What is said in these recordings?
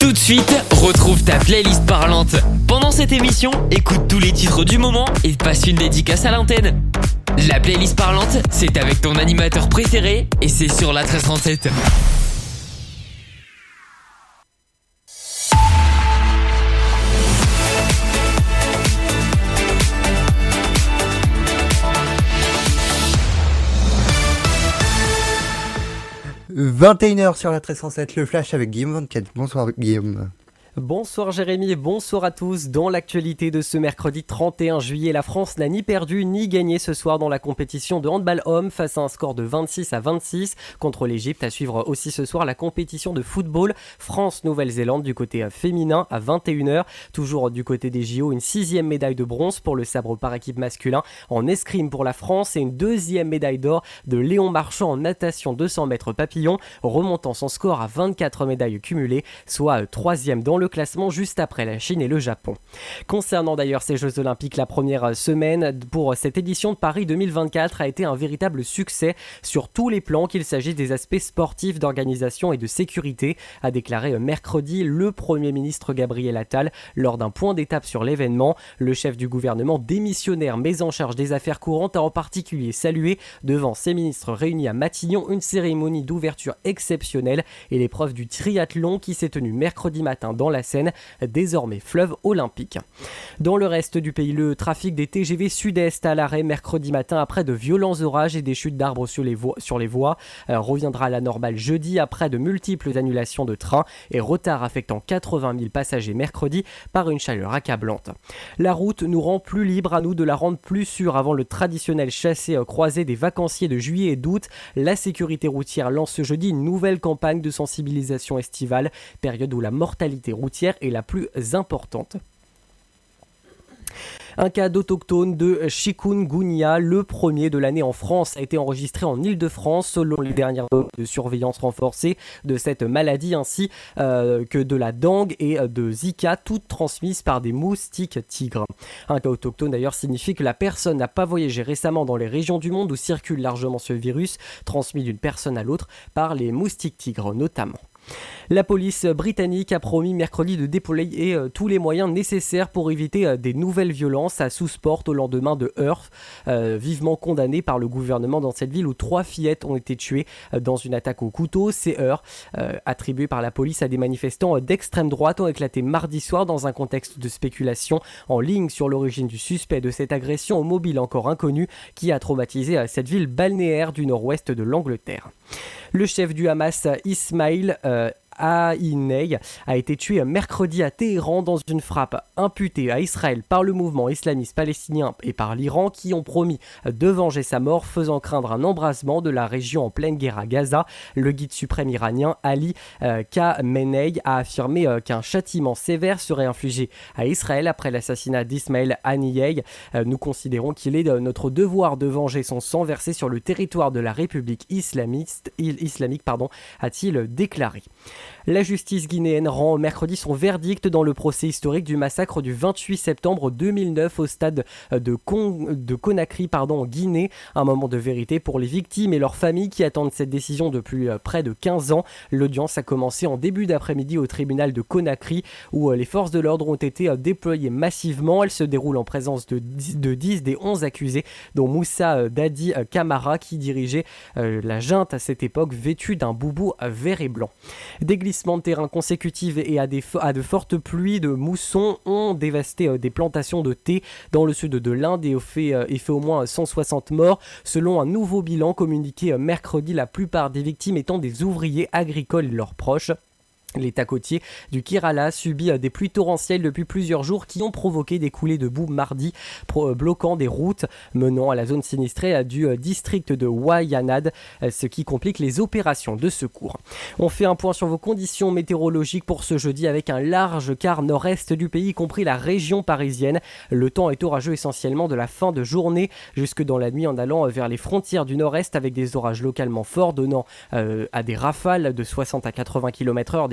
Tout de suite, retrouve ta playlist parlante. Pendant cette émission, écoute tous les titres du moment et passe une dédicace à l'antenne. La playlist parlante, c'est avec ton animateur préféré et c'est sur la 1337. « 21h sur la 1307, le flash avec Guillaume 24. Bonsoir Guillaume. Bonsoir Jérémy et bonsoir à tous. Dans l'actualité de ce mercredi 31 juillet, la France n'a ni perdu ni gagné ce soir dans la compétition de handball homme face à un score de 26-26 contre l'Égypte. À suivre aussi ce soir la compétition de football France-Nouvelle-Zélande du côté féminin à 21h. Toujours du côté des JO, une 6e médaille de bronze pour le sabre par équipe masculin en escrime pour la France et une 2e médaille d'or de Léon Marchand en natation 200 mètres papillon, remontant son score à 24 médailles cumulées, soit 3e dans le classement juste après la Chine et le Japon. Concernant d'ailleurs ces Jeux Olympiques, la première semaine pour cette édition de Paris 2024 a été un véritable succès sur tous les plans, qu'il s'agisse des aspects sportifs, d'organisation et de sécurité, a déclaré mercredi le Premier ministre Gabriel Attal lors d'un point d'étape sur l'événement. Le chef du gouvernement démissionnaire mais en charge des affaires courantes a en particulier salué devant ses ministres réunis à Matignon une cérémonie d'ouverture exceptionnelle et l'épreuve du triathlon qui s'est tenue mercredi matin dans la Seine, désormais fleuve olympique. Dans le reste du pays, le trafic des TGV Sud-Est à l'arrêt mercredi matin après de violents orages et des chutes d'arbres sur les voies reviendra à la normale jeudi après de multiples annulations de trains et retards affectant 80 000 passagers mercredi par une chaleur accablante. La route nous rend plus libres, à nous de la rendre plus sûre. Avant le traditionnel chassé-croisé des vacanciers de juillet et d'août, la sécurité routière lance ce jeudi une nouvelle campagne de sensibilisation estivale, période où la mortalité routière est la plus importante. Un cas d'autochtone de chikungunya, le premier de l'année en France, a été enregistré en Île-de-France selon les dernières données de surveillance renforcée de cette maladie ainsi que de la dengue et de Zika, toutes transmises par des moustiques tigres. Un cas autochtone d'ailleurs signifie que la personne n'a pas voyagé récemment dans les régions du monde où circule largement ce virus, transmis d'une personne à l'autre par les moustiques tigres notamment. La police britannique a promis mercredi de déployer tous les moyens nécessaires pour éviter des nouvelles violences à Southport au lendemain de Hearth, vivement condamné par le gouvernement dans cette ville où 3 fillettes ont été tuées dans une attaque au couteau. Ces heurts, attribués par la police à des manifestants d'extrême droite, ont éclaté mardi soir dans un contexte de spéculation en ligne sur l'origine du suspect de cette agression au mobile encore inconnu qui a traumatisé cette ville balnéaire du nord-ouest de l'Angleterre. Le chef du Hamas, Ismail Haniyeh, a été tué mercredi à Téhéran dans une frappe imputée à Israël par le mouvement islamiste palestinien et par l'Iran qui ont promis de venger sa mort, faisant craindre un embrasement de la région en pleine guerre à Gaza. Le guide suprême iranien Ali Khamenei a affirmé qu'un châtiment sévère serait infligé à Israël après l'assassinat d'Ismail Haniyeh. Nous considérons qu'il est de notre devoir de venger son sang versé sur le territoire de la République islamique, a-t-il déclaré. La justice guinéenne rend mercredi son verdict dans le procès historique du massacre du 28 septembre 2009 au stade de Conakry en Guinée. Un moment de vérité pour les victimes et leurs familles qui attendent cette décision depuis près de 15 ans. L'audience a commencé en début d'après-midi au tribunal de Conakry où les forces de l'ordre ont été déployées massivement. Elle se déroule en présence de 10 des 11 accusés, dont Moussa Dadi Camara qui dirigeait la junte à cette époque, vêtu d'un boubou vert et blanc. Des glissements de terrain consécutifs et à de fortes pluies de mousson ont dévasté des plantations de thé dans le sud de l'Inde et fait au moins 160 morts. Selon un nouveau bilan communiqué mercredi, la plupart des victimes étant des ouvriers agricoles et leurs proches. L'État côtier du Kerala subit des pluies torrentielles depuis plusieurs jours qui ont provoqué des coulées de boue mardi, bloquant des routes menant à la zone sinistrée du district de Wayanad, ce qui complique les opérations de secours. On fait un point sur vos conditions météorologiques pour ce jeudi avec un large quart nord-est du pays, y compris la région parisienne. Le temps est orageux essentiellement de la fin de journée jusque dans la nuit en allant vers les frontières du nord-est avec des orages localement forts donnant à des rafales de 60 à 80 km/h, des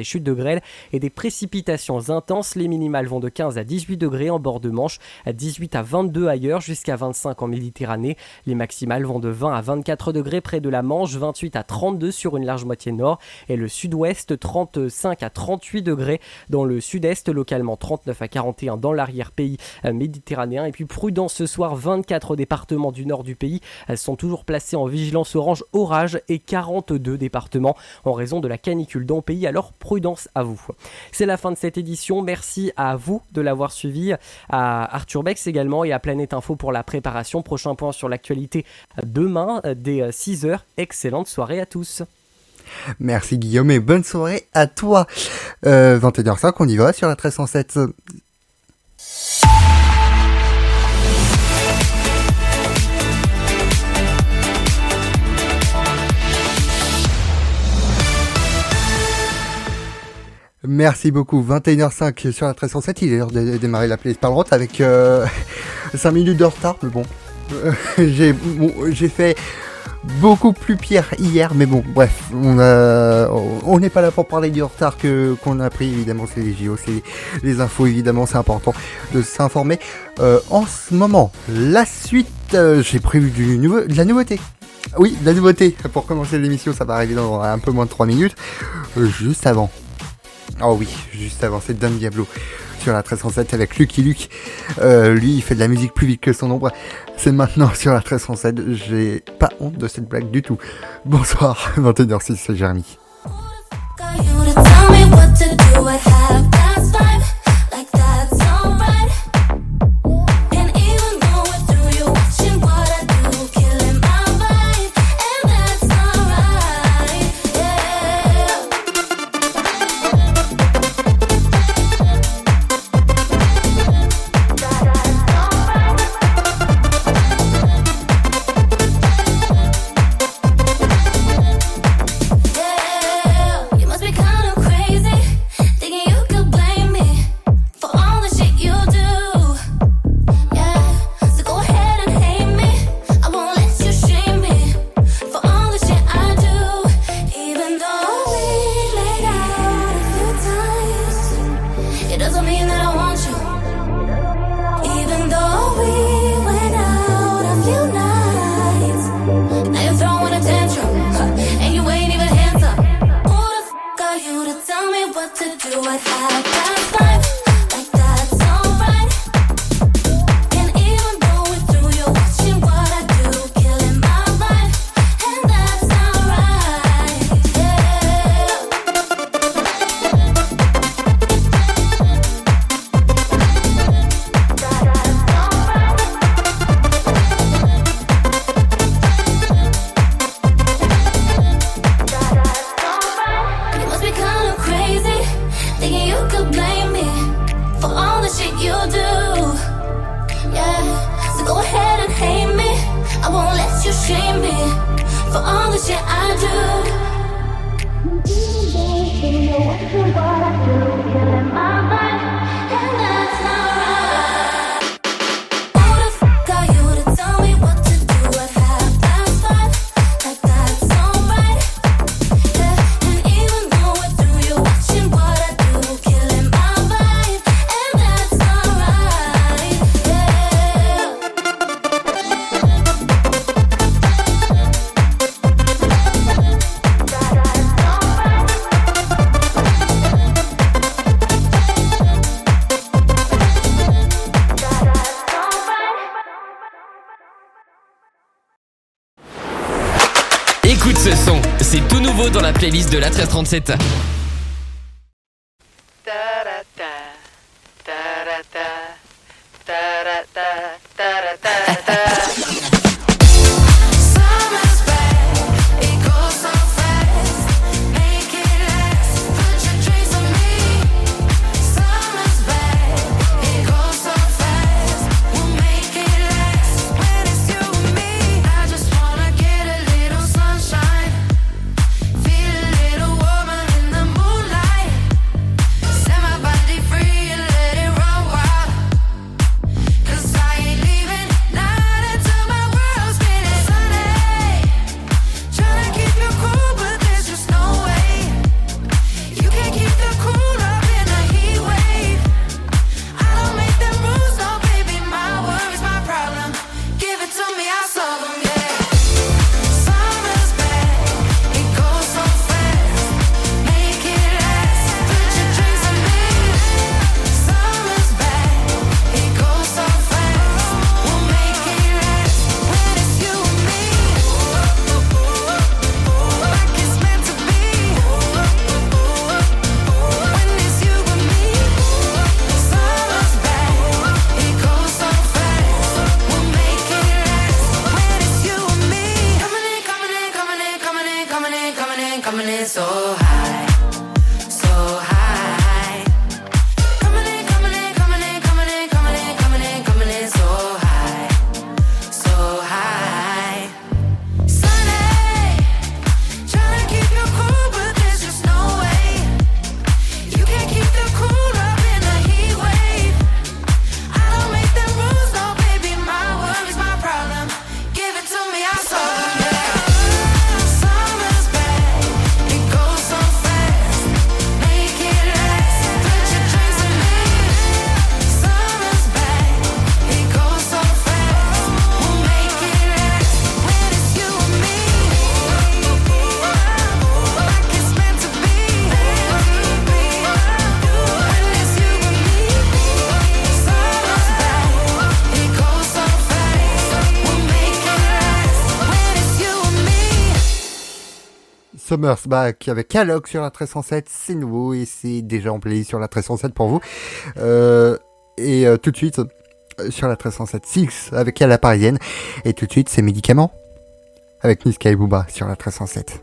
chutes de grêle et des précipitations intenses. Les minimales vont de 15 à 18 degrés en bord de Manche, à 18 à 22 ailleurs, jusqu'à 25 en Méditerranée. Les maximales vont de 20 à 24 degrés près de la Manche, 28 à 32 sur une large moitié nord et le sud-ouest, 35 à 38 degrés dans le sud-est, localement 39 à 41 dans l'arrière-pays méditerranéen. Et puis prudence ce soir, 24 départements du nord du pays sont toujours placés en vigilance orange orage et 42 départements en raison de la canicule dans le pays, alors prudence à vous. C'est la fin de cette édition, merci à vous de l'avoir suivi, à Arthur Bex également et à Planète Info pour la préparation. Prochain point sur l'actualité demain dès 6h. Excellente soirée à tous. Merci Guillaume et bonne soirée à toi. 21h05, on y va sur la 1307. Merci beaucoup, 21h05 sur la 1307, il est l'heure de démarrer la playlist parlante avec 5 minutes de retard, mais bon, j'ai fait beaucoup plus pire hier, mais bon, bref, on n'est pas là pour parler du retard qu'on a pris, évidemment, c'est les JO, c'est les infos, évidemment, c'est important de s'informer. En ce moment, la suite, j'ai prévu de la nouveauté. Oui, de la nouveauté, pour commencer l'émission, ça va arriver dans un peu moins de 3 minutes, juste avant. Oh oui, juste avant, c'est Don Diablo sur la 1307 avec Lucky Luke. Lui, il fait de la musique plus vite que son ombre. C'est maintenant sur la 1307. J'ai pas honte de cette blague du tout. Bonsoir, 21h06, c'est Jérémy. Écoute ce son, c'est tout nouveau dans la playlist de la 1337. I ain't Summer's Back avec Alok sur la 1307, c'est nouveau et c'est déjà en playlist sur la 1307 pour vous. Et tout de suite sur la 1307 Six avec la parisienne. Et tout de suite c'est Médicaments avec Niska et Booba sur la 1307.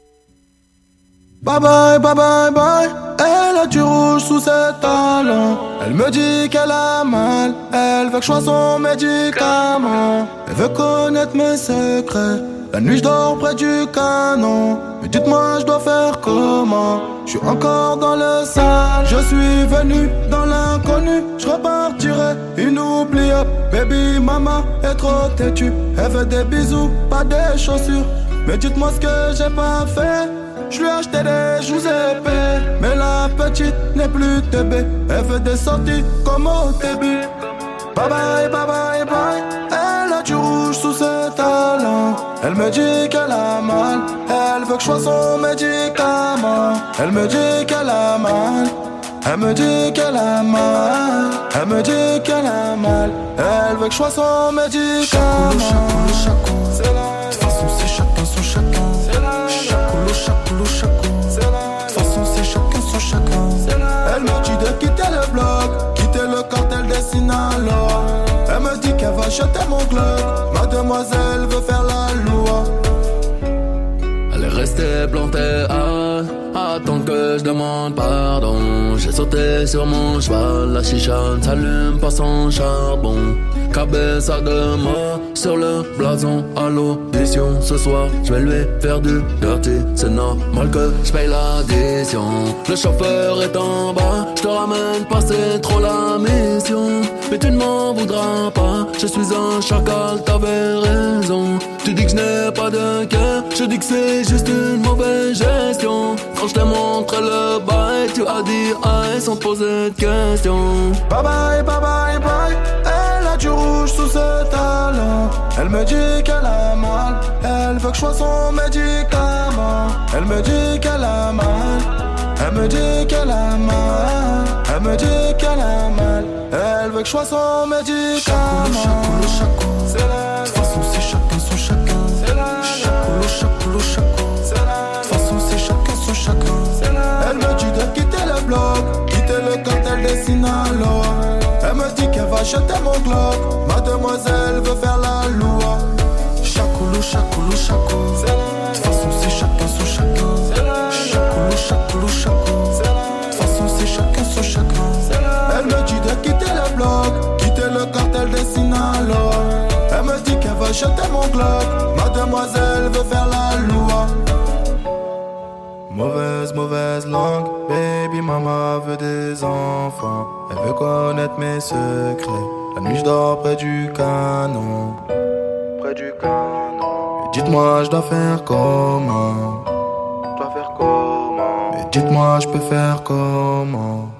Bye bye, bye bye, bye. Elle a du rouge sous ses talons. Elle me dit qu'elle a mal. Elle veut que je sois son médicament. Elle veut connaître mes secrets. La nuit je dors près du canon. Mais dites-moi je dois faire comment. Je suis encore dans le sale. Je suis venu dans l'inconnu. Je repartirai inoubliable. Baby mama est trop têtue. Elle veut des bisous, pas des chaussures. Mais dites-moi ce que j'ai pas fait. Je lui ai acheté des joues épais. Mais la petite n'est plus TB. Elle veut des sorties comme au début. Bye bye, bye bye, bye. Elle a du rouge sous ses talons. Elle me dit qu'elle a mal. Elle veut que je sois son médicament. Elle me dit qu'elle a mal. Elle me dit qu'elle a mal. Elle me dit qu'elle a mal. Elle veut que je sois son médicament. Chaco, c'est la... De toute façon c'est chacun son chacun. C'est la... Chaco, chaco. De toute façon c'est chacun son chacun. Elle me dit de quitter le bloc, quitter le cartel des Sinaloa. Elle me dit qu'elle va jeter mon club. Mademoiselle veut faire la loi. Elle est restée plantée à attendre que je demande pardon. J'ai sauté sur mon cheval, la chicha ne s'allume pas sans charbon. Cabeza de mort sur le blason à l'audition. Ce soir je vais lui faire du dirty. C'est normal que je paye l'addition. Le chauffeur est en bas, je te ramène pas, c'est trop la mission. Mais tu ne m'en voudras pas, je suis un chacal, t'avais raison. Tu dis que je n'ai pas de cœur, je dis que c'est juste une mauvaise gestion. Quand je t'ai montré le bail, tu as dit aïe sans poser de questions. Bye bye, bye bye, bye. Elle a du rouge sous ses talons. Elle me dit qu'elle a mal. Elle veut que je sois son médicament. Elle me dit qu'elle a mal. Elle me dit qu'elle a mal. Elle me dit qu'elle a mal. Elle veut que je sois son médicament. Chaco, c'est la... De toute façon c'est chacun son chacun. C'est la... Chaco. De toute façon c'est chacun son chacun. Elle me dit de quitter le bloc, quitter le cartel des Sinaloa. Elle me dit qu'elle va jeter mon globe. Mademoiselle veut faire la loi. Chaco. De toute façon c'est chacun son chacun. Chaco. De toute façon c'est chacun son chacun. Elle me dit de quitter le bloc, quitter le cartel des Sinaloa. Elle me dit qu'elle va jeter mon globe. Mademoiselle veut faire la loi. Mauvaise langue, baby mama veut des enfants. Elle veut connaître mes secrets. La nuit je dors près du canon. Et dites-moi je dois faire comment. Et dites-moi je peux faire comment.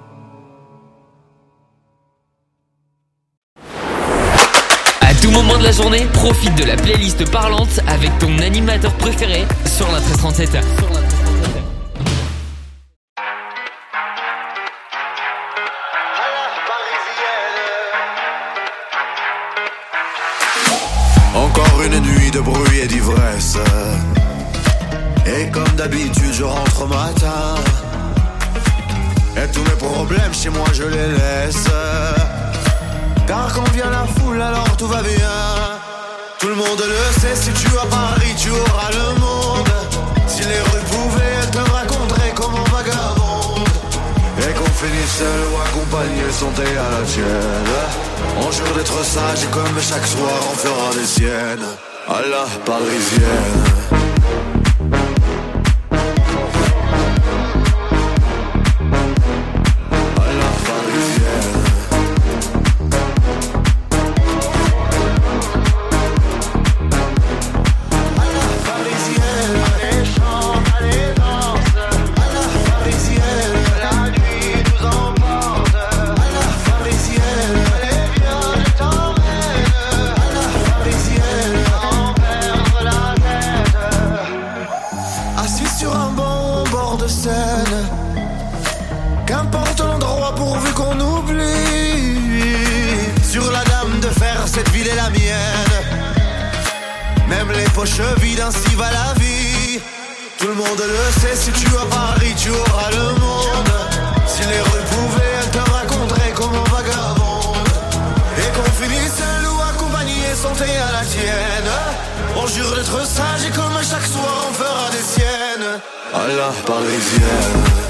À tout moment de la journée, profite de la playlist parlante avec ton animateur préféré sur la 1337. Encore une nuit de bruit et d'ivresse. Et comme d'habitude je rentre au matin. Et tous mes problèmes chez moi je les laisse. Car quand vient la foule alors tout va bien. Tout le monde le sait, si tu es à Paris tu auras le monde. Si les rues pouvaient, elles te raconteraient comment vagabonde. Et qu'on finisse seul ou accompagné, santé à la tienne. On jure d'être sage et comme chaque soir on fera des siennes. À la parisienne. Poche vide, ainsi va la vie. Tout le monde le sait, si tu as Paris, tu auras le monde. Si les rues pouvaient, elles te raconteraient comment vagabonde. Et qu'on finisse seul ou accompagné, santé à la tienne. On jure d'être sage et comme chaque soir on fera des siennes. À la parisienne.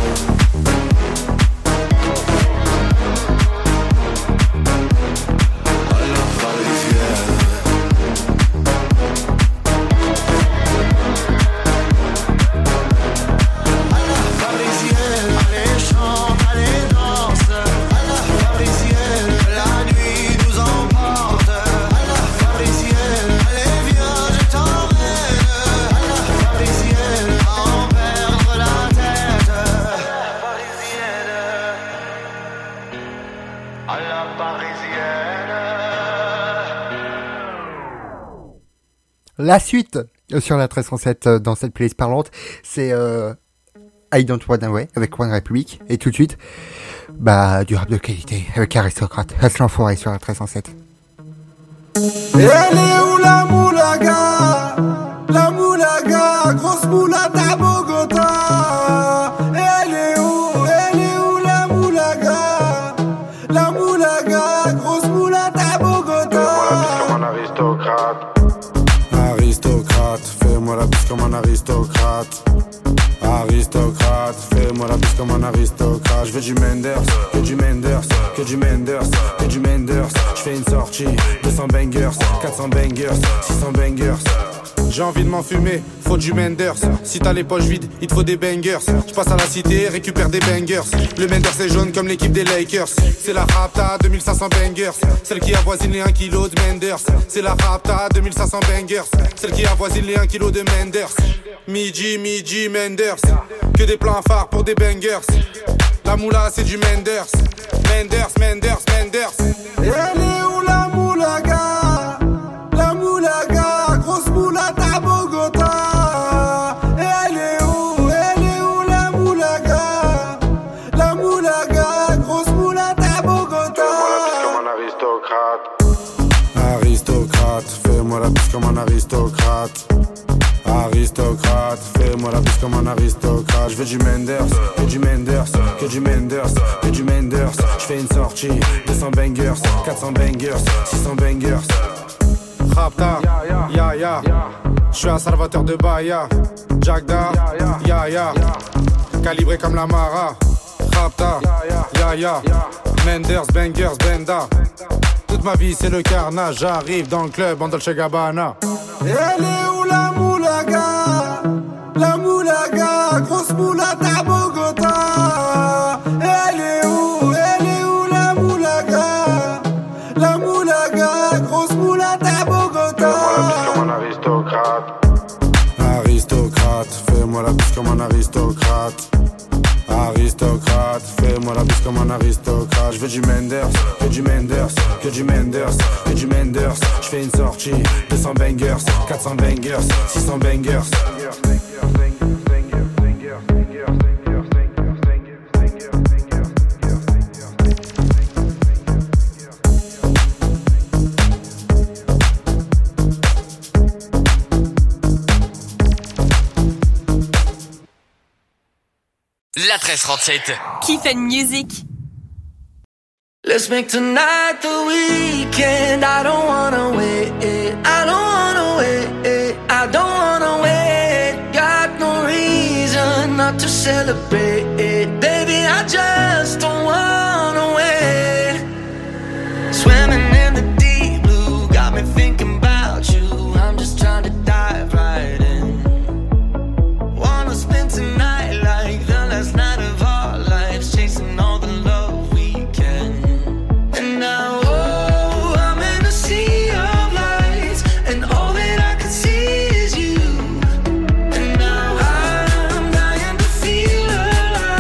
La suite sur la 1307 dans cette playlist parlante, c'est I Don't Wanna Away avec One Republic. Et tout de suite, du rap de qualité avec Aristocrate. Reste l'enfoiré sur la 1307. Elle est où la moulaga? La moulaga, grosse moulade à Bogota. Elle est où la moulaga? La moulaga, grosse moulade à Bogota. Comme un aristocrate. Aristocrate, fais-moi la bise comme un aristocrate. Aristocrate, fais-moi la bise comme un aristocrate. Je veux du Menders, que du Menders, que du Menders, que du Menders. Je fais une sortie, 200 bangers, 400 bangers, 600 bangers. J'ai envie de m'enfumer, faut du Menders. Si t'as les poches vides, il te faut des bangers. Je passe à la cité, récupère des bangers. Le Menders est jaune comme l'équipe des Lakers. C'est la Rapta, 2500 bangers. Celle qui avoisine les 1 kg de Menders. C'est la Rapta, 2500 bangers. Celle qui avoisine les 1 kg de Menders. Midi, Menders. Que des plans phares pour des bangers. La moula c'est du Menders. Menders. Elle est où la moulaga? La moulaga, grosse moulade à Bogota. Elle est où la moulaga? La moulaga, grosse moulade à Bogota. Fais-moi la bise comme un aristocrate. Aristocrate, fais-moi la bise comme un aristocrate. Aristocrate, fais-moi la bise comme un aristocrate. Je veux du Menders, que du Menders, que du Menders, que du Menders. Je fais une sortie, 200 bangers, 400 bangers, 600 bangers. Rapta, ya. Je suis un salvateur de Bahia. Jagda, ya. Calibré comme la Mara. Rapta, ya. Menders, bangers, benda. Toute ma vie c'est le carnage. J'arrive dans le club en Dolce Gabbana. Elle est où la moulaga? La moulaga, grosse moulade à Bogota. Elle est où la moulaga? La moulaga, grosse moulade à Bogota. Fais-moi la bise comme un aristocrate. Aristocrate, fais-moi la bise comme un aristocrate. Aristocrate, fais-moi la bise comme un aristocrate. Je veux du Menders, que du Menders, que du Menders, que du Menders. Je fais une sortie, 200 bangers, 400 bangers, 600 bangers. La 1337. Kiffen Music. Let's make tonight the weekend. I don't wanna wait. I don't wanna wait. I don't wanna wait. Got no reason not to celebrate. Baby, I just don't wanna wait. Swimming in the deep blue got me thinking about you. I'm just trying to dive right in. Wanna spend tonight like the last night of our lives, chasing all the love we can. And now, oh, I'm in a sea of lights, and all that I can see is you. And now I'm dying to feel alive.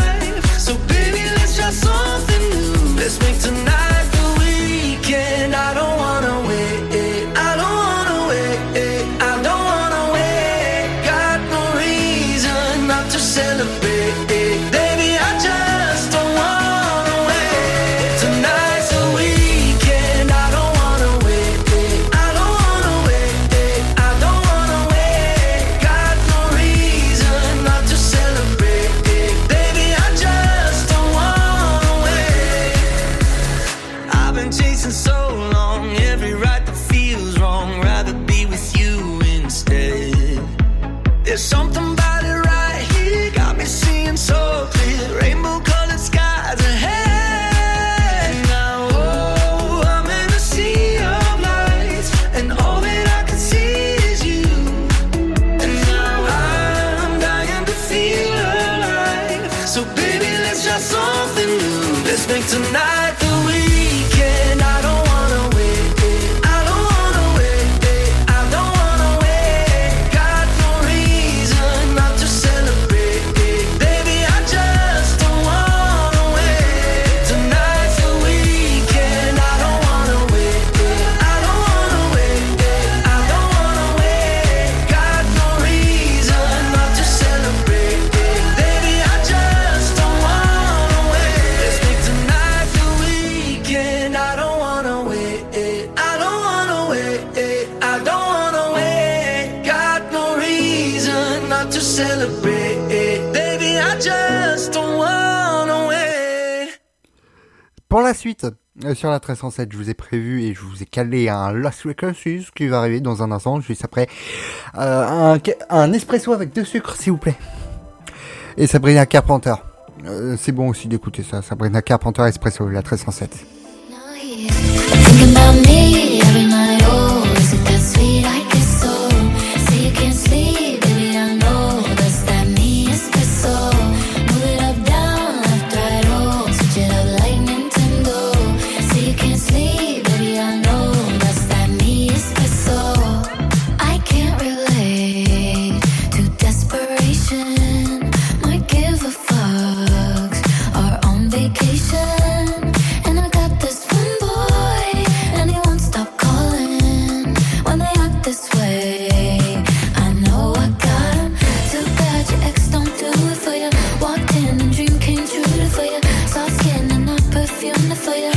let's try something new. Let's make tonight the weekend. I don't wanna wait, I don't wanna wait, I don't wanna wait. Got no reason not to celebrate, baby, I just don't wanna wait. Tonight's the weekend. I don't wanna wait, I don't wanna wait, I don't wanna wait. Got no reason not to celebrate, baby, I just don't wanna wait. Let's make tonight the weekend. I don't wanna wait, I don't wanna wait, I don't wanna wait. Got no reason not to celebrate, baby, I just don't wanna wait. Pour la suite, sur la 1307, je vous ai prévu et je vous ai calé un Lost Frequencies qui va arriver dans un instant, juste après. Un espresso avec 2 sucres, s'il vous plaît. Et Sabrina Carpenter. C'est bon aussi d'écouter ça. Sabrina Carpenter Espresso, la 1307. Thinking about me every night, oh, is it that sweet I get so? Say you can't sleep, baby, I know that's that me espresso. Move it up, down, left, right, oh, switch it up like Nintendo. Say you can't sleep, baby, I know that's that me espresso. I can't relate to desperation, might give a fucks, are on vacation. And I got this one boy, and he won't stop calling when they act this way. I know I got him. Too bad your ex don't do it for you. Walked in and dream came true for you. Soft skin and not perfume for you.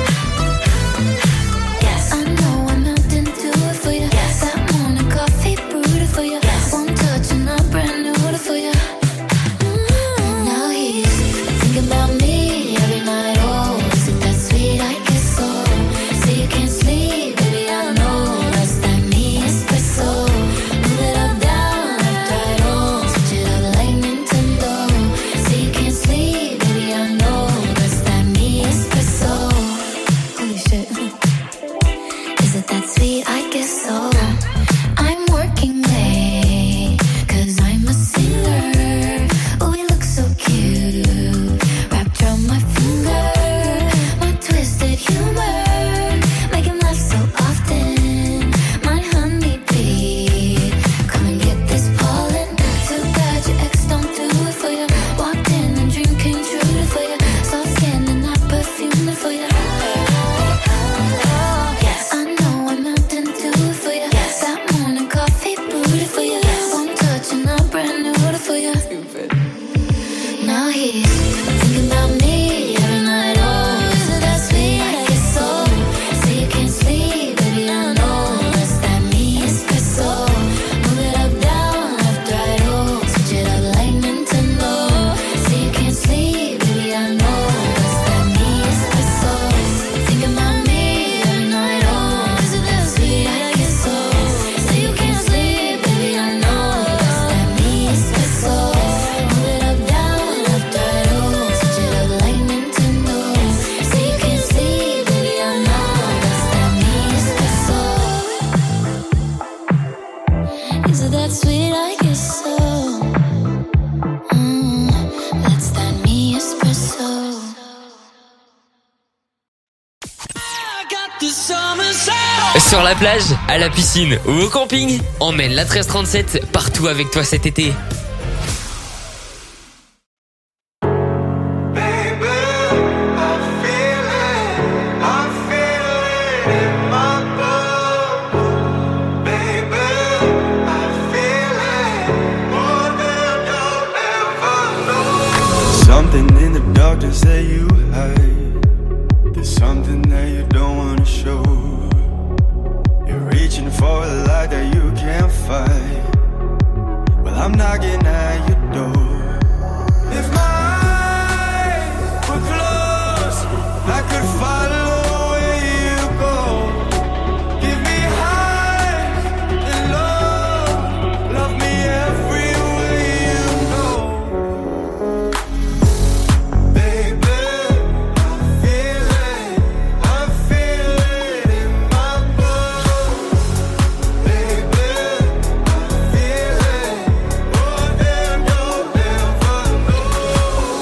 Yes, I know I'm melting to it for you. Yes, that morning coffee brewed for you. Yes, one touch and I'm brand new for you. Now he's thinking about me every night. Oh, is it that sweet I get so? Say you can't sleep, baby, I know that's that me espresso. Move it up, down, left, right, oh, switch it up like Nintendo. Say you can't sleep, baby, I know that's that me espresso. Holy shit. Is it that sweet I get so? I'm working late, 'cause I'm a singer. Oh, we look so cute, wrapped around my finger. My twisted humor, make him laugh so often. My honeybee, come and get this pollen. Too bad your ex don't do it for you. Walked in and dream came true for you. Soft skin and not perfume for you. Yes, I know I'm melting to it for you. That morning coffee brewed for you. One touch and I'm brand new for you. Now he's thinking about me every night. Oh, is it that sweet I get so? Say you can't sleep, baby, I know that's that me espresso. Move it up, down, left, right, oh, switch it up like Nintendo. Say you can't sleep, baby, I know that's that me espresso. Thinking about me every night. Oh, is it that sweet I get so? Say you can't sleep, baby, I know that's that me espresso. Move it up, down, left, right, oh, switch it up like Nintendo. Say you can't sleep, baby, I know that's that me espresso. Is it that sweet I get so? That's that me espresso. Sur la plage, à la piscine ou au camping, emmène la 1337 partout avec toi cet été. Something in the darkness that you hide. There's something that you don't wanna show. You're reaching for a light that you can't fight. Well, I'm knocking at your door. If my eyes were closed, I could follow where you go. Give me highs and lows, love me everywhere you go. Baby, I feel it in my bones. Baby, I feel it more than you'll ever know.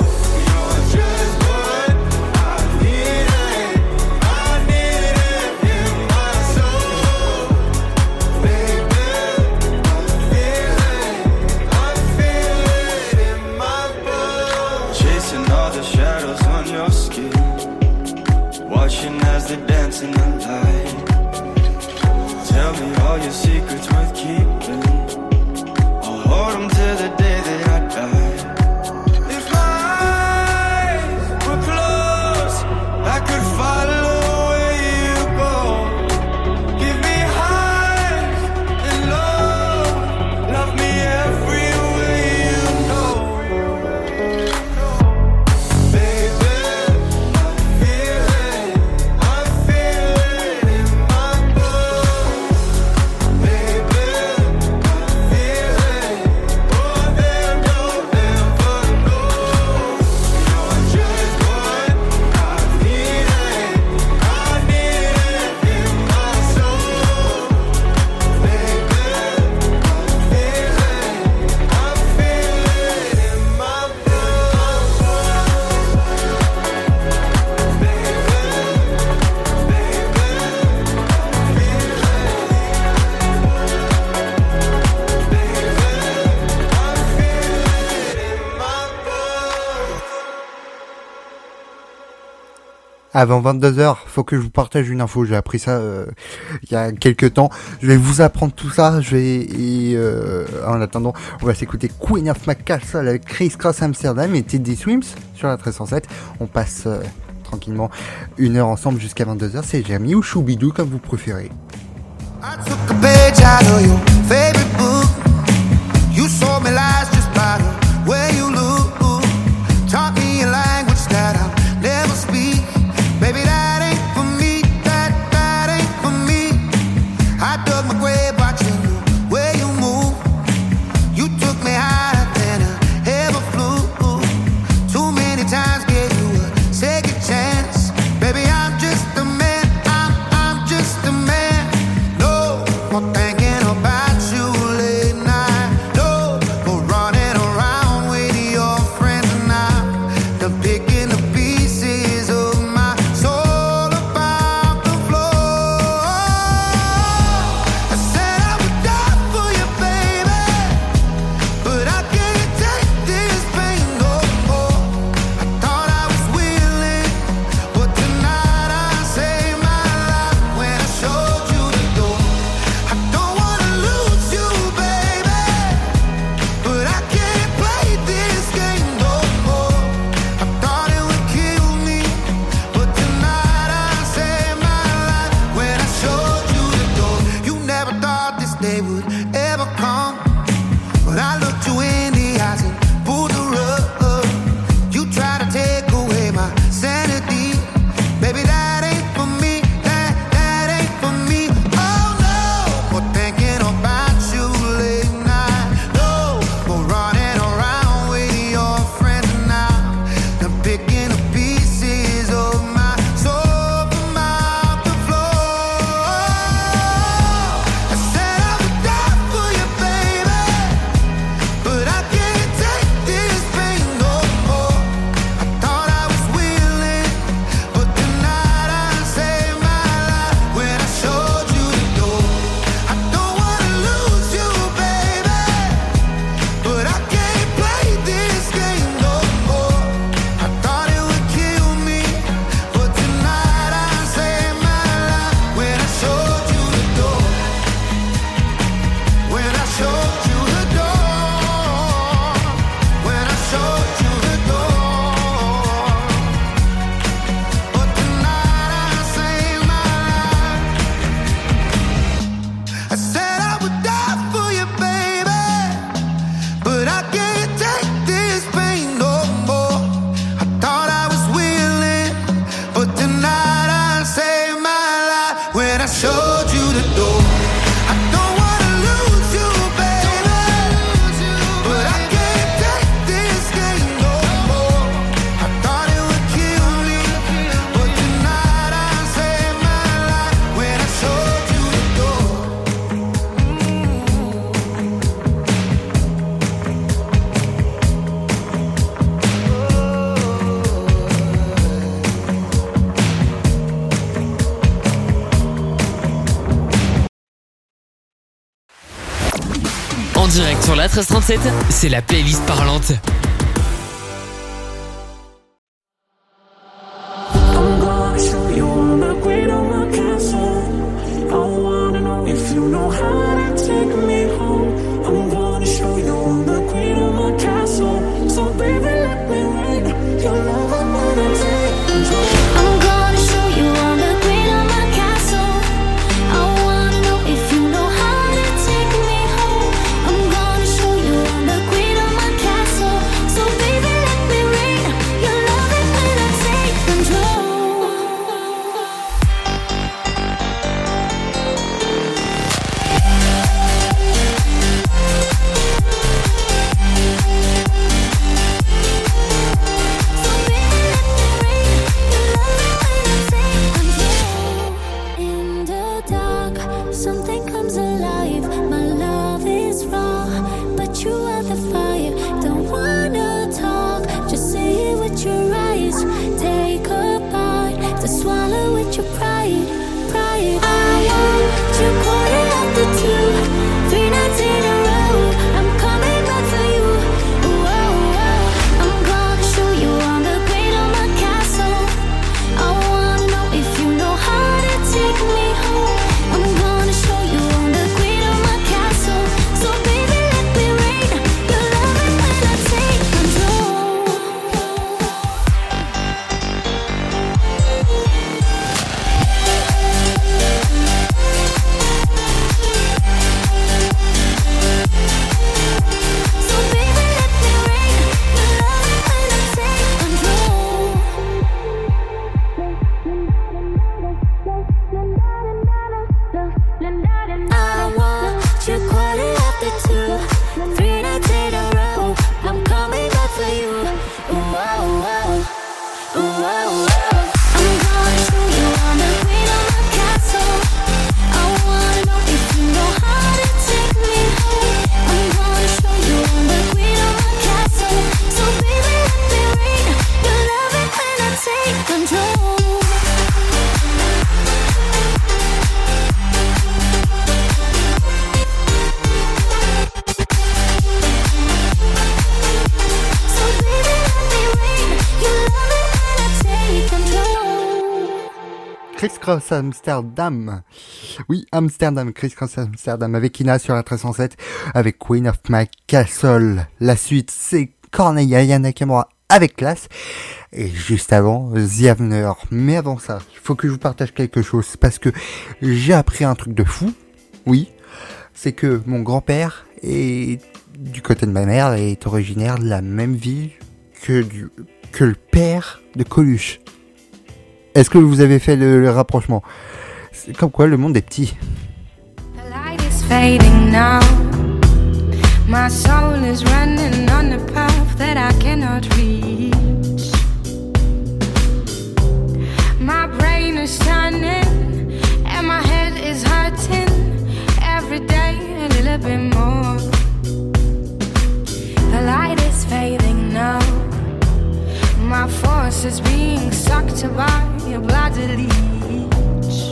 Erasing all the shadows on your skin, watching as they dance in the light. Tell me all your secrets worth keeping, I'll hold them till the day that I die. If my eyes were closed, I could follow where you go. Give me highs and lows, love me every way you know. Baby, I feel it in my bones. Baby, I feel it more than you'll ever know. You're just what I needed in my soul. Baby, I feel it in my Avant 22h, faut que je vous partage une info. J'ai appris ça il y a quelques temps. Je vais vous apprendre tout ça. En attendant, on va s'écouter Queen of McCastle avec Chris Cross Amsterdam et Teddy Swims sur la 1307. On passe tranquillement une heure ensemble jusqu'à 22h. C'est Jamie ou Choubidou comme vous préférez. I took a page out of your favorite book. You sold me lies just by the way you look. Taught me a language that I'll never speak. Baby, that ain't for me. That ain't for me. I dug my grave watching the way you move. You took me higher than I ever flew. Too many times gave you a second chance. Baby, I'm just a man. I'm just a man. No more thinking about you late night. No more running around with your friends now. They're picking the pieces of my soul about the floor. I said I would die for you, baby, but I can't take this pain no more. I thought I was willing, but tonight I saved my life when I showed you the door. I don't wanna lose you, baby, but I can't play this game no more. I thought it would kill me, but tonight I saved my life when I showed you the door. You never thought this day would ever come, but I looked you in the eyes and pulled the rug. You tried to take away my sanity. Baby, that ain't for me. That ain't for me. Oh no, more thinking about you late night. No more running around with your friends now. They're picking the pieces of my soul from out the floor. I said I would die for you, baby, but I can't take this pain no more. I thought I was willing, but tonight I saved my life when I showed you the door. I don't wanna lose you, baby, but I can't play this game no more. I thought it would kill me, but tonight I saved my life when I showed you the door. When I showed you the door. When I showed you the door. But tonight I saved my life. I said I would die for you, baby, but I can't take this pain no more. I thought I was willing, but tonight I saved my life when I showed you the door. I don't wanna lose you, baby, but I can't take this game no more. I thought it would kill me, but tonight I saved my life when I showed you the door. En direct sur la 1337, c'est la playlist parlante. how to take me home. I'm gonna show you I'm the queen of my castle. So baby, let me rain your love when I take control. I'm gonna show you I'm the queen of my castle. I wanna know if you know how to take me home. I'm gonna show you I'm the queen of my castle. So baby, let me rain your love when I take control. In the dark, something comes alive. My love is raw, but you are the fire. Don't wanna talk, just say it with your eyes. Take a bite to swallow with your pride. Pride. I want you quarter after 2, 3 nights in a row. I'm coming back for you. Whoa, whoa. I'm gonna show you I'm the queen of my castle. I wanna know if you know how to take me home. I'm gonna show you I'm the queen of my castle. So baby, let me rain your love when I take control. So baby, let me rain your love when I take control. I want you quarter after 2, 3 nights in a row. I'm coming back for you. Whoa, whoa, whoa, whoa. I'm gonna show you I'm the queen of my castle. I wanna know if you know how to take me home. I'm gonna show you I'm the queen of my castle. So baby, let me rain your love when I take control. So baby, let me rain your love when I take control. Chris Cross Amsterdam. Oui, Amsterdam, Chris Cross Amsterdam avec Ina sur la 1307 avec Queen of My Castle. La suite, c'est Cornelia Aya Nakamura avec classe. Et juste avant, The Avenger. Mais avant ça, il faut que je vous partage quelque chose parce que j'ai appris un truc de fou. Oui, c'est que mon grand-père est du côté de ma mère est originaire de la même ville que le père de Coluche. Est-ce que vous avez fait le rapprochement? C'est comme quoi le monde est petit. The light is fading now. My soul is running on a path that I cannot reach. My brain is turning and my head is hurting. Every day a little bit more. The light is fading now. My force is being sucked by a bloody leech.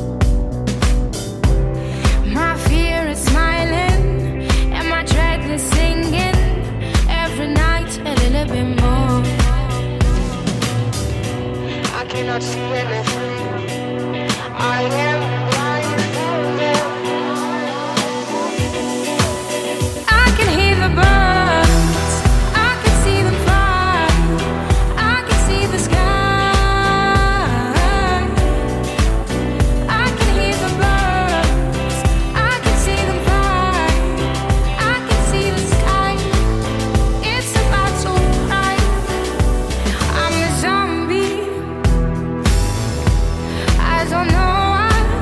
My fear is smiling and my dread is singing. Every night a little bit more. I cannot see anything. I am blind. I can hear the birds. I can see them fly. I can see the sky. I can hear the birds. I can see them fly. I can see the sky. It's about to cry. I'm a zombie. I don't know why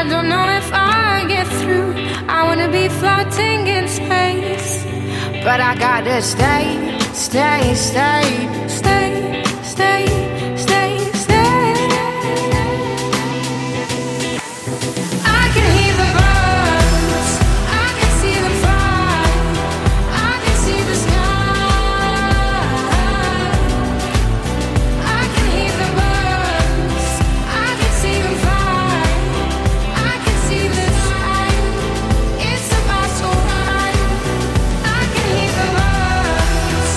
don't know if I get through. I wanna be floating in space, but I gotta stay, stay, stay, stay, stay, stay, stay. I can hear the birds, I can see them fly, I can see the sky. I can hear the birds, I can see them fly, I can see the sky. It's about so right. I can hear the birds.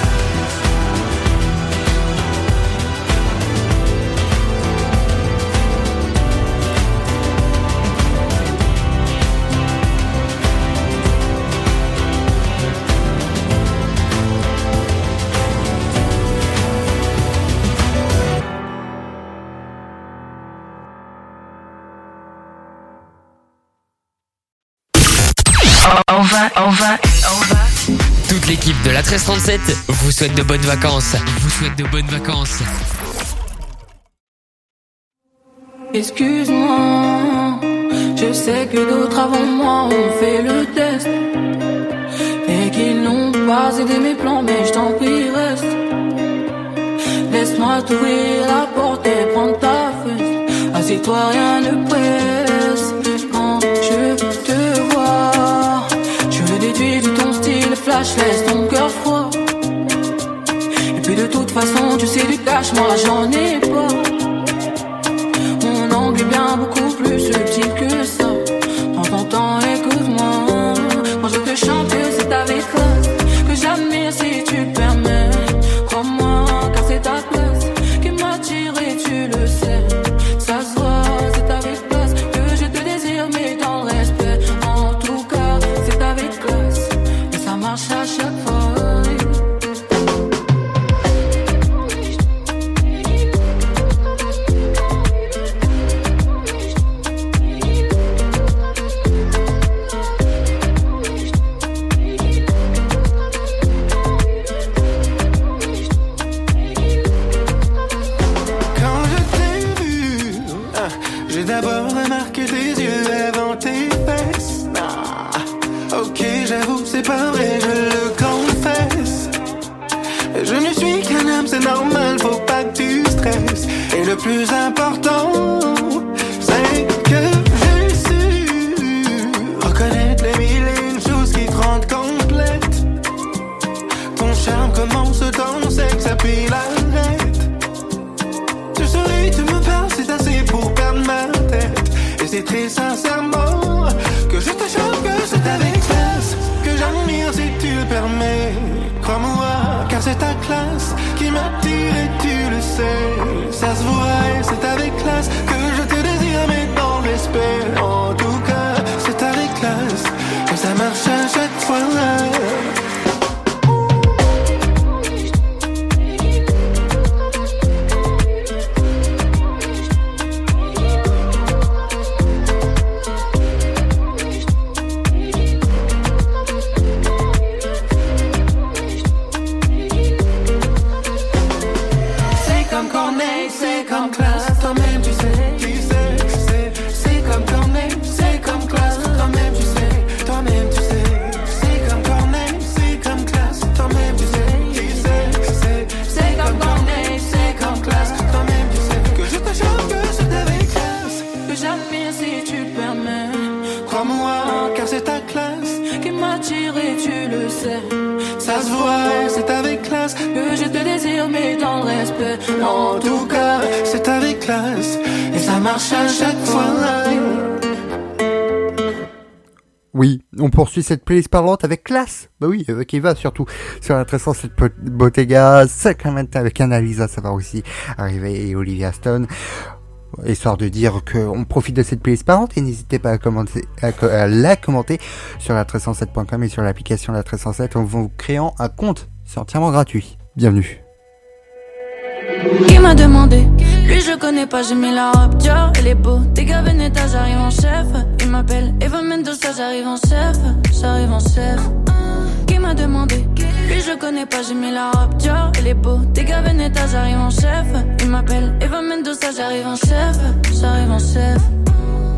Toute l'équipe de la 1337 vous souhaite de bonnes vacances. Vous souhaite de bonnes vacances. Excuse-moi, je sais que d'autres avant moi ont fait le test et qu'ils n'ont pas aidé mes plans, mais je t'en prie reste. Laisse-moi t'ouvrir la porte et prendre ta fesse. Assieds-toi, rien ne presse. Quand je te vois, je le déduis de ton style flash, laisse ton cœur froid. Et puis de toute façon, tu sais du cash, moi j'en ai pas. Mon angle est bien beaucoup plus subtil que ça. Prends ton temps, écoute-moi. Quand je te chante, c'est avec classe que j'admire si tu le permets. Crois-moi, car c'est ta place qui m'attire et tu le sais. Ça se voit, c'est avec classe que je te désire, mais dans le respect. En tout cas, c'est avec classe et ça marche à chaque fois. Quand je t'ai vu, j'ai d'abord remarqué tes yeux avant tes fesses. Ok, j'avoue, c'est pas vrai, je le confesse. Je ne suis qu'un homme, c'est normal, faut pas que tu stresses. Et le plus important, c'est que j'ai su reconnaître les mille et une choses qui te rendent complète. Ton charme commence dans le sexe, puis l'arrête. Tu souris, tu me parles, c'est assez pour perdre ma tête. Et c'est très sincèrement que je te chante, que c'est avec classe que j'admire si tu le permets. Crois-moi, car c'est ta classe qui m'attire et tu le sais. Ça se voit et c'est avec classe que je te désire, mais dans le respect. En tout cas, c'est avec classe que ça marche à chaque fois. C'est comme Corneille, c'est comme classe, toi-même tu sais, c'est comme Corneille, c'est comme classe, toi-même tu sais, c'est comme Corneille, c'est comme classe, toi-même tu sais, c'est comme Corneille, c'est comme classe, toi-même tu sais, que je te chante, que c'est avec classe, que j'admire si tu le permets, crois-moi, car c'est ta classe qui m'attire et tu le sais. Ça se voit, c'est avec classe que je te désire, mais dans le respect. En tout cas, c'est avec classe et ça marche à chaque fois. Oui, on poursuit cette playlist parlante avec classe. Bah oui, avec Eva surtout. Sur la 1307 Bottega, Sacramento avec Annalisa, ça va aussi arriver, et Olivia Stone. Histoire de dire qu'on profite de cette playlist parlante, et n'hésitez pas à la commenter sur la 1307.com et sur l'application la 1307 en vous créant un compte. C'est entièrement gratuit. Bienvenue. Qui m'a demandé, lui je connais pas, j'ai mis la robe, Dior, elle est beau. T'es gars Veneta, j'arrive en chef. Il m'appelle Eva Mendoza, j'arrive en chef. J'arrive en chef. Qui m'a demandé, lui je connais pas, j'ai mis la robe, Dior, elle est beau. T'es gars Veneta, j'arrive en chef. Il m'appelle Eva Mendoza, j'arrive en chef. J'arrive en chef. Je suis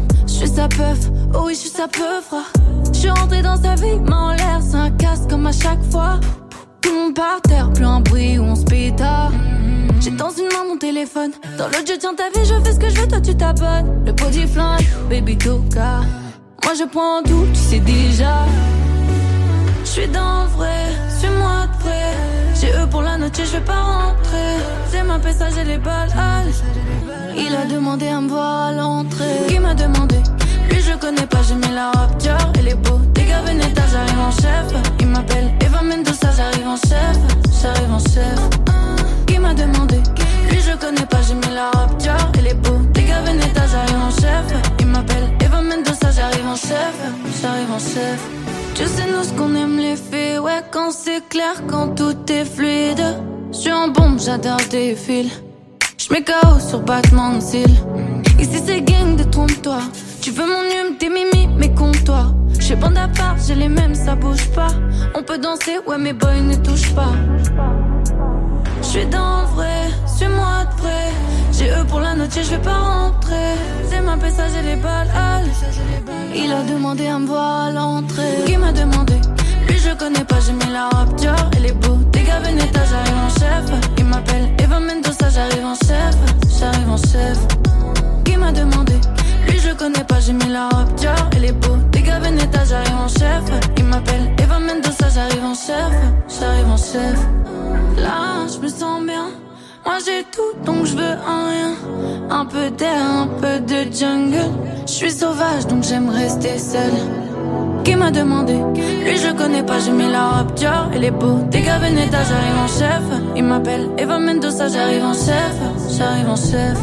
sa peuf, oh oui je suis sa peufra. Je suis rentrée dans sa vie, main en l'air, c'est un casse comme à chaque fois. Tout le monde par terre, plus un bruit où on se pétard. J'ai dans une main mon téléphone, dans l'autre je tiens ta vie, je fais ce que je veux, toi tu t'abonnes. Le body flingue, baby coca. Moi je prends tout, tu sais déjà. Je suis dans le vrai, suis-moi de près. J'ai eux pour la noche, je vais pas rentrer. C'est ma paissage et les balles. Il a demandé à me voir à l'entrée. Qui m'a demandé? Lui je connais pas, j'ai mis la robe Dior. Il est beau, des gars Veneta, j'arrive en chef. Il m'appelle Eva Mendoza, j'arrive en chef. J'arrive en chef. Qui m'a demandé? Lui je connais pas, j'ai mis la robe Dior. Il est beau, des gars Veneta, j'arrive en chef. Il m'appelle Eva Mendoza, j'arrive en chef. J'arrive en chef. Tu sais nous ce qu'on aime les faits. Ouais quand c'est clair, quand tout est fluide. Je suis en bombe, j'adore tes fils. J'mets KO sur battement de cils. Ici c'est gang de trompe-toi. Tu veux mon hume, tes mimi, mais compte-toi. J'suis bande à part, j'ai les mêmes, ça bouge pas. On peut danser, ouais mais boy ne touche pas. J'suis dans le vrai, suis-moi de près. J'ai eux pour la noche, je vais pas rentrer. C'est ma paissage et les balles. Il a demandé à me voir à l'entrée. Qui m'a demandé? Lui je connais pas, j'ai mis la robe Dior. Elle est beau, des gars Veneta, j'arrive en chef. Il m'appelle Eva Mendoza, j'arrive en chef. J'arrive en chef. Qui m'a demandé? Lui je connais pas, j'ai mis la robe Dior. Elle est beau, des gars Veneta, j'arrive en chef. Il m'appelle Eva Mendoza, j'arrive en chef. J'arrive en chef. Là je me sens bien. Moi j'ai tout donc je veux un rien. Un peu d'air, un peu de jungle. Je suis sauvage donc j'aime rester seule. Qui m'a demandé? Lui je connais pas, j'ai mis la robe Dior. Elle est beau, des gars Veneta, j'arrive en chef. Il m'appelle Eva Mendoza, j'arrive en chef. J'arrive en chef.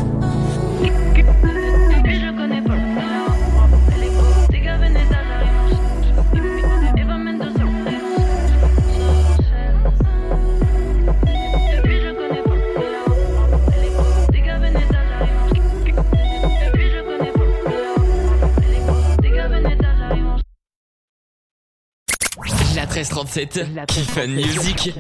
Lui je connais pas, elle est beau, des gars Veneta, j'arrive en chef. Eva Mendoza, lui je connais pas, elle est beau, des gars Veneta, j'arrive en chef. Lui je connais pas, elle est beau, des gars Veneta, j'arrive en chef. La 1337, Kiffan Music.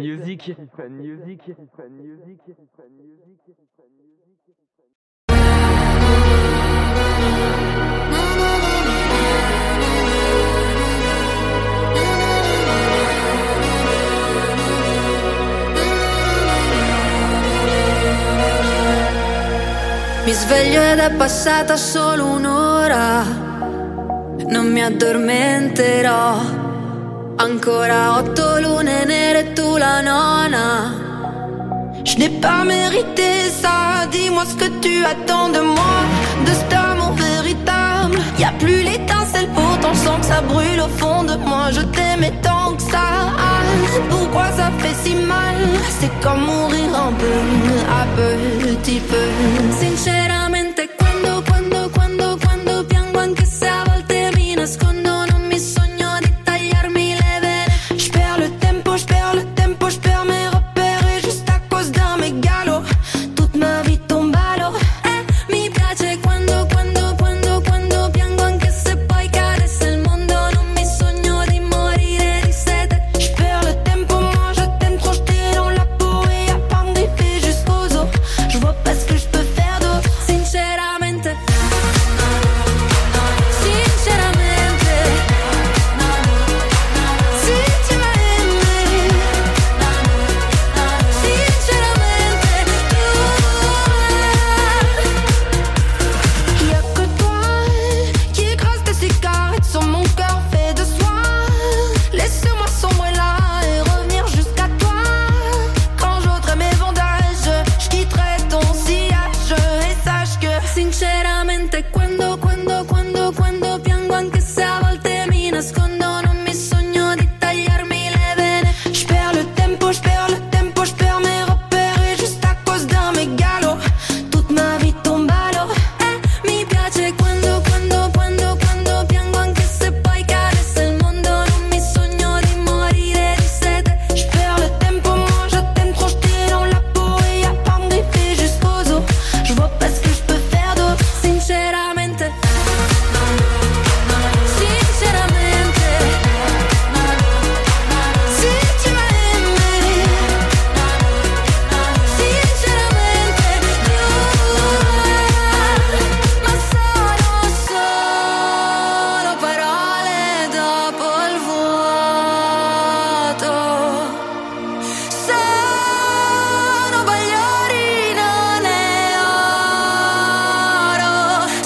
Mi sveglio ed è passata solo un'ora. Non mi addormenterò. Encore 8 lunes nere et tu la nona. Je n'ai pas mérité ça. Dis-moi ce que tu attends de moi, de cet amour véritable. Y'a plus l'étincelle, pourtant je sens que ça brûle au fond de moi. Je t'aimais tant que ça. Pourquoi ça fait si mal? C'est comme mourir un peu, à petit peu. Sinceramente quando piango anche se a volte mi nascondo. Non mi sogno di tagliarmi le vene. J'perds le tempo, j'perds mes repères. Et juste à cause d'un mégalo toute ma vie tombe à l'eau. Mi piace quando piango anche se poi cadesse il mondo. Non mi sogno di morire di sete. J'perds le tempo, moi je t'aime trop, j't'ai dans la peau. Et y'a pas me griffer jusqu'aux os. J'vois pas ce que j'peux faire d'autre. Sinceramente si tu m'as aimé, sinceramente y'a que toi qui écrase tes cigarettes sur mon cœur fait de soie. Laisse-moi sombrer là et revenir jusqu'à toi. Quand j'ôterai mes bandages, j'quitterai ton sillage. Et sache que sinceramente quando piango anche se a volte mi nascondo. Non mi sogno di tagliarmi le vene. J'perds le tempo, j'perds mes repères. Et juste à cause d'un mégalo toute ma vie tombe à l'eau. Mi piace quando piango anche se poi cadesse il mondo. Non mi sogno di morire di sete. J'perds le tempo, moi je t'aime trop, j't'ai dans la peau. Et y'a pas me griffer jusqu'aux os. J'vois pas ce que j'peux faire d'autre. Sinceramente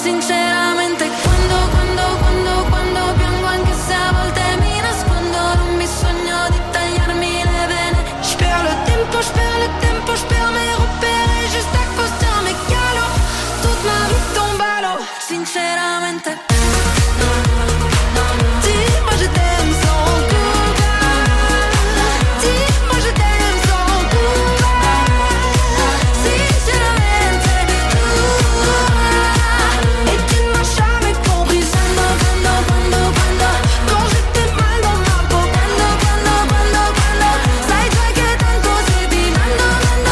Sinceramente quando piango anche se a volte mi nascondo, non mi sogno di tagliarmi le vene. Je perds le tempo, je perds mes repères. Juste à cause d'un mec galop, toute ma vie tombe à l'eau. Sinceramente, dis-moi je t'aime sans courage. Dis-moi je t'aime sans courage. Sinceramente, et tu ne m'as jamais compris. Quand j'étais mal dans ma peau. Sai già che tanto sei di mando.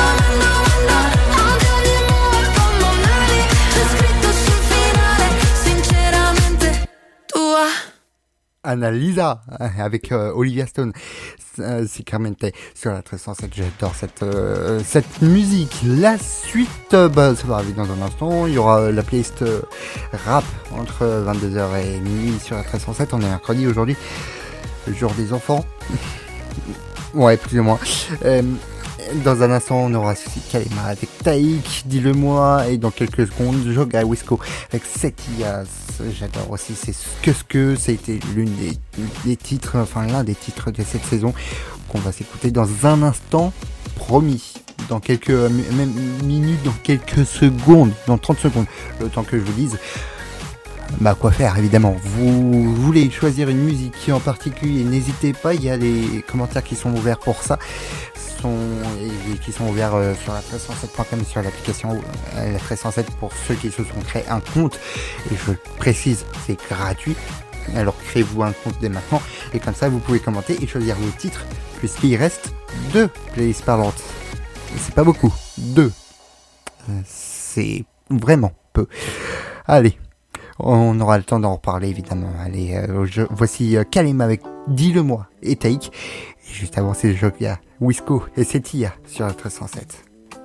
Un dernier mot avant mon aller. J'ai scritto sul finale. Sinceramente, tua. Annalisa avec Olivia Stone, Sicuramente sur la 1307. J'adore cette musique. La suite, ça va arriver dans un instant. Il y aura la playlist rap entre 22h et minuit sur la 1307. On est mercredi aujourd'hui, le jour des enfants. Ouais, plus ou moins. Dans un instant, on aura Kalema avec Taïk, dis-le-moi, et dans quelques secondes, Joga Wisco avec Setia. J'adore aussi, c'est ce que c'était des titres, enfin l'un des titres de cette saison qu'on va s'écouter dans un instant, promis. Dans quelques minutes, dans quelques secondes, dans 30 secondes, le temps que je vous dise. Bah quoi faire évidemment. Vous voulez choisir une musique en particulier, n'hésitez pas, il y a des commentaires qui sont ouverts pour ça. Qui sont ouverts sur la 1307.com, sur l'application la 1307 pour ceux qui se sont créés un compte. Et je précise, c'est gratuit. Alors créez-vous un compte dès maintenant. Et comme ça, vous pouvez commenter et choisir vos titres, puisqu'il reste 2 playlists parlantes. C'est pas beaucoup. 2. C'est vraiment peu. Allez. On aura le temps d'en reparler évidemment. Allez, voici Kalema avec Dis-le-moi et Taïk. Et juste avant, c'est Joga Wisco et Setia sur la 1307.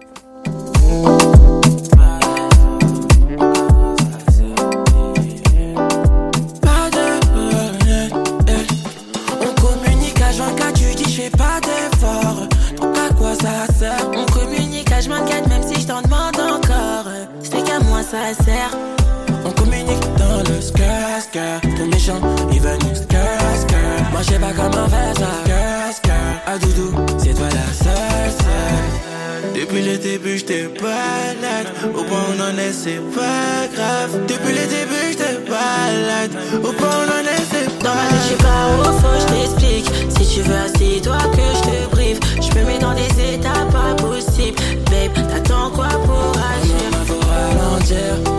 On communique H24, tu dis je fais pas d'effort. Donc à quoi ça sert? On communique H24 même si je t'en demande encore. C'est qu'à moi ça sert. On communique dans le skirt. Ton méchant, il veut nous skirt. Moi je sais pas comment faire ça. Skirt. Ah doudou, c'est toi la seule. Depuis le début j't'ai balade. Au point où on en est c'est pas grave. Depuis le début j't'ai balade. Au point où on en est c'est pas grave. Je sais pas où faut je t'explique. Si tu veux assis-toi que je te brief. Je me mets dans des états pas possibles. Babe, t'attends quoi pour agir? Faut ralentir.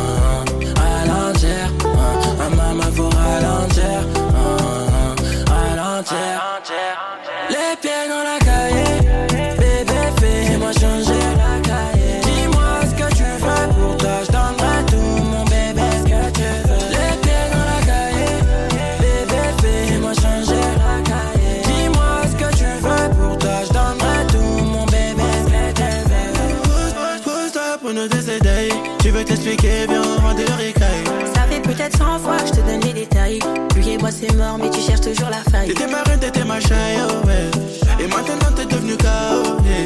Maman faut ralentir, ralentir. Les pieds dans la cahier, bébé fais-moi changer la cahier. Dis-moi ce que tu veux, pour toi je donnerai tout mon bébé, ce que tu veux. Les pieds dans la cahier, bébé fais-moi changer la cahier. Dis-moi ce que tu veux, pour toi je donnerai tout mon bébé, ce que tu veux. Pose-toi pour nous décéder. Tu veux t'expliquer, viens on rend le ricaille. Peut-être 100 fois je te donne les détails. Lui et moi c'est mort mais tu cherches toujours la faille. T'étais ma reine, t'étais ma chaille, oh ouais. Et maintenant t'es devenu KO, yeah.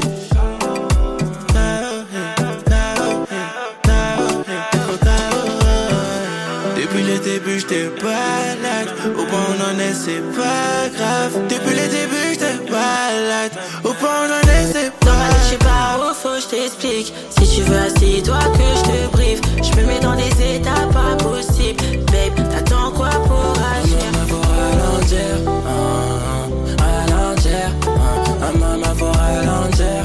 Depuis le début j't'ai balade. Au point où on en est c'est pas grave. Depuis le début j't'ai balade. Au point où on en est c'est pas grave. Je sais pas où faut je t'explique. Si tu veux assis-toi que je te brief. Je me mets dans des états pas possibles. Babe, t'attends quoi pour agir? Maman faut ralentir, ralentir. Maman faut ralentir,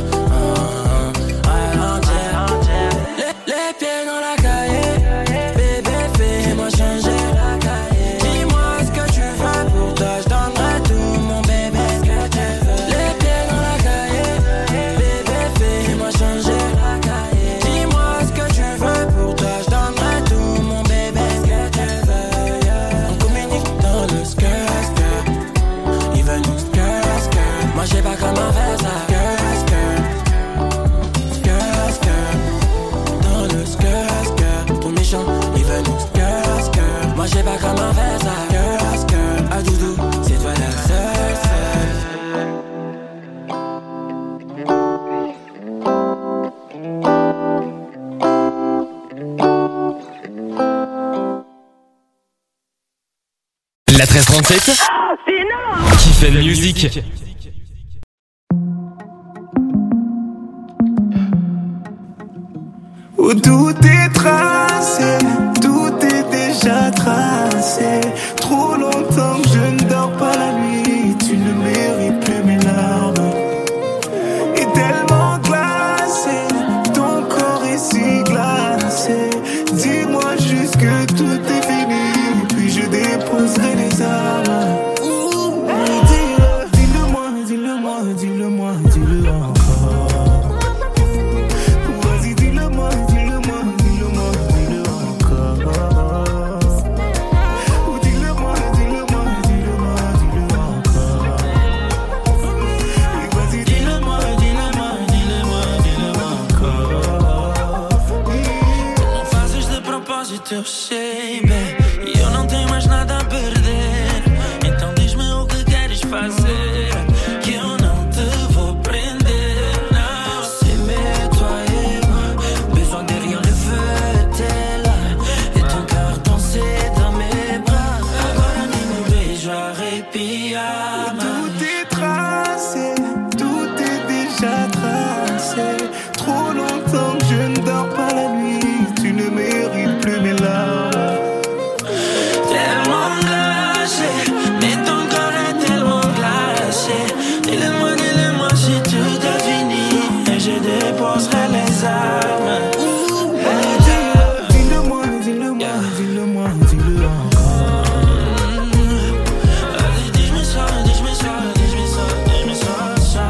ralentir. Les pieds dans la cahier, bébé fais-moi changer la cahier. Dis-moi ce que tu veux, pour toi je donnerai tout mon bébé, ce que tu veux. Les pieds dans la cahier, bébé fais-moi changer la cahier. Dis-moi La 1337 qui fait de musique. Où tout est tracé, tout est déjà tracé. Trop longtemps que je ne dors pas la nuit, tu ne mérites plus mes larmes. Et tellement glacé, ton corps est si glacé. Dis-moi juste que tout est fini, puis je déposerai les armes. Dis-le-moi, dis-le-moi, dis-le-moi, dis-le encore. Vas-y, dis-le-moi, dis-le-moi, dis-le-moi, dis-le encore. Dis-le-moi, dis-le-moi, dis-le-moi, dis-le encore. Vas-y, dis-le-moi, dis-le-moi, dis-le-moi, dis-le encore. Não fazes de propósito, eu sei, bem. E eu não tenho mais nada a perder. Então diz-me o que queres fazer, que eu não te vou prender. Não, c'est mais toi et moi. Besoin de rien, le feu t'es là. Et ton cœur danser dans mes bras. Agora nem me beijo arrepiar. Tout est tracé, tout est déjà tracé. Trop longtemps que je ne dors pas la nuit, tu ne mérites plus mes larmes. Tellement glacé, mais ton corps est tellement glacé. Dis-le-moi si tout est fini, et je déposerai les armes. Dis-le-moi, dis-le-moi, dis-le-moi, dis-le encore. Vas-y, dis-moi ça, dis-moi ça, dis-moi ça, dis-moi ça.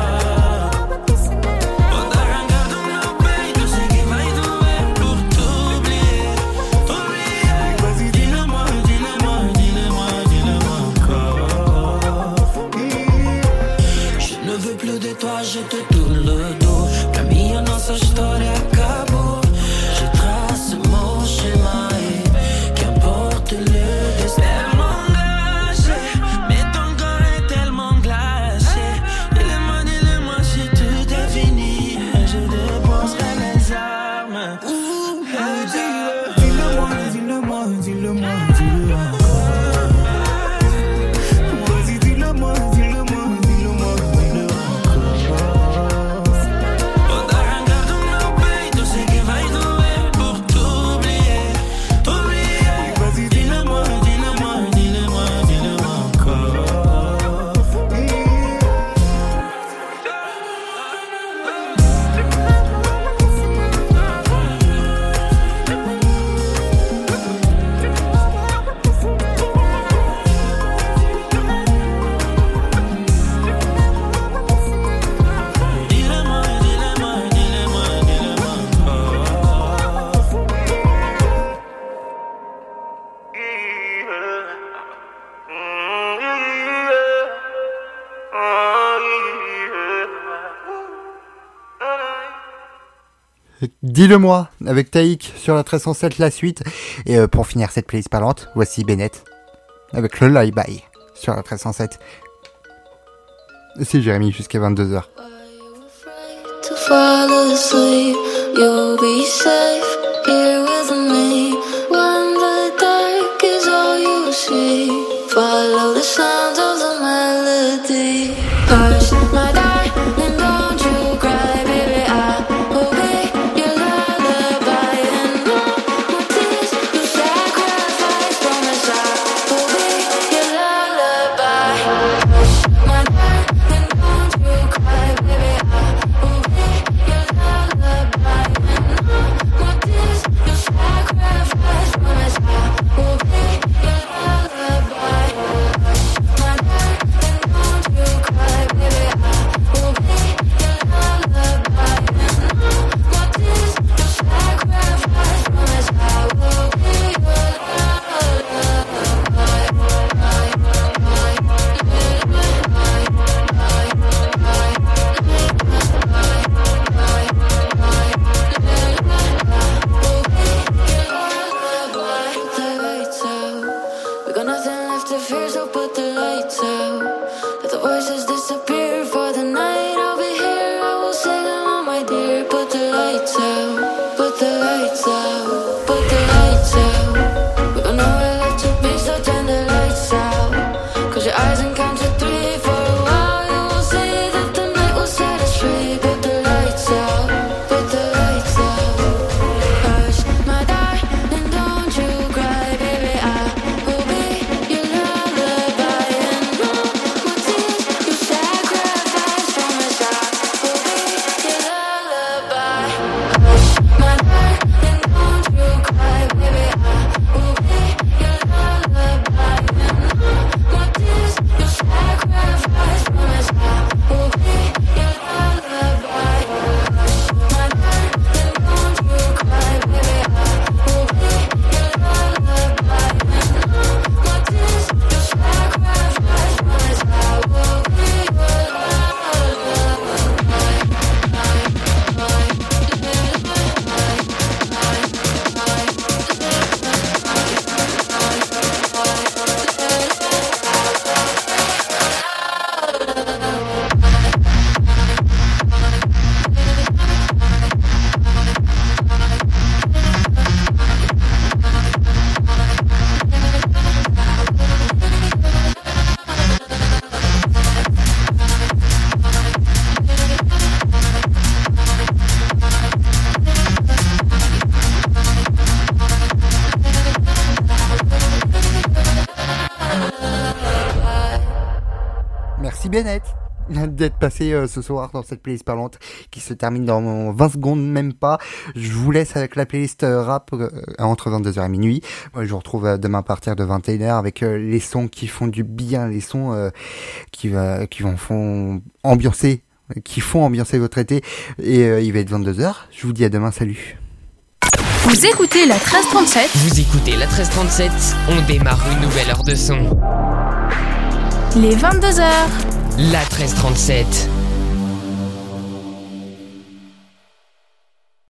Vou dar arrancar do meu peito, eu sei que vai doer por t'oublier, oublier. Vas-y, dis-le-moi, dis-le-moi, dis-le-moi, dis-le-moi encore. Je ne veux plus de toi, je te tourne le dos. Pra mim a nossa história acabou. Je trace mon chemin et qu'importe le destin. Tellement glacé, mais ton corps est tellement glacé. Dis-le-moi si tout est fini, je déposerai les armes. Dis-le-moi, dis-le-moi, dis-le-moi, dis-le encore. Vas-y, dis-le-moi, dis-le-moi, dis-le-moi, dis-le encore. Vou dar arrancar do meu peito, eu sei que vai doer por t'oublier, oublier. Vas-y, dis-le-moi, dis-le-moi, dis-le-moi, dis-le-moi encore. Dis-le-moi, dis-le-moi, dis-le-moi, dis-le-moi encore. Dis-le-moi avec Taïk sur la 1307 la suite. Et pour finir cette playlist parlante, voici Bennett avec le Lie-Bye sur la 1307. C'est Jérémy jusqu'à 22h. To fall asleep, you'll be safe here with me. When the dark is all you see, follow the sounds of the melody. Hush, my darling, don't you cry, baby. I will be your lullaby, and all my tears you sacrifice. Promise I will be your lullaby. Hush, my darling, don't you cry, baby. I will be your lullaby, and all my tears you sacrifice. Promise I will be your lullaby. Hush, my darling, don't you cry, baby. I will be your lullaby, and all my tears you sacrifice. Promise I will be your we got nothing left to fear, so put the lights out. Let the voices disappear for the night. I'll be here, I will sing along, my dear. Put the lights out, put the lights out, put the lights out. We got nowhere left to be, so turn the lights out. Merci Bennett d'être passé ce soir dans cette playlist parlante qui se termine dans 20 secondes, même pas. Je vous laisse avec la playlist rap entre 22h et minuit. Moi, je vous retrouve demain à partir de 21h avec les sons qui font du bien, les sons qui font ambiancer votre été. Et il va être 22h. Je vous dis à demain, salut. Vous écoutez la 1337. Vous écoutez la 1337. On démarre une nouvelle heure de son. Les 22h. La 1337.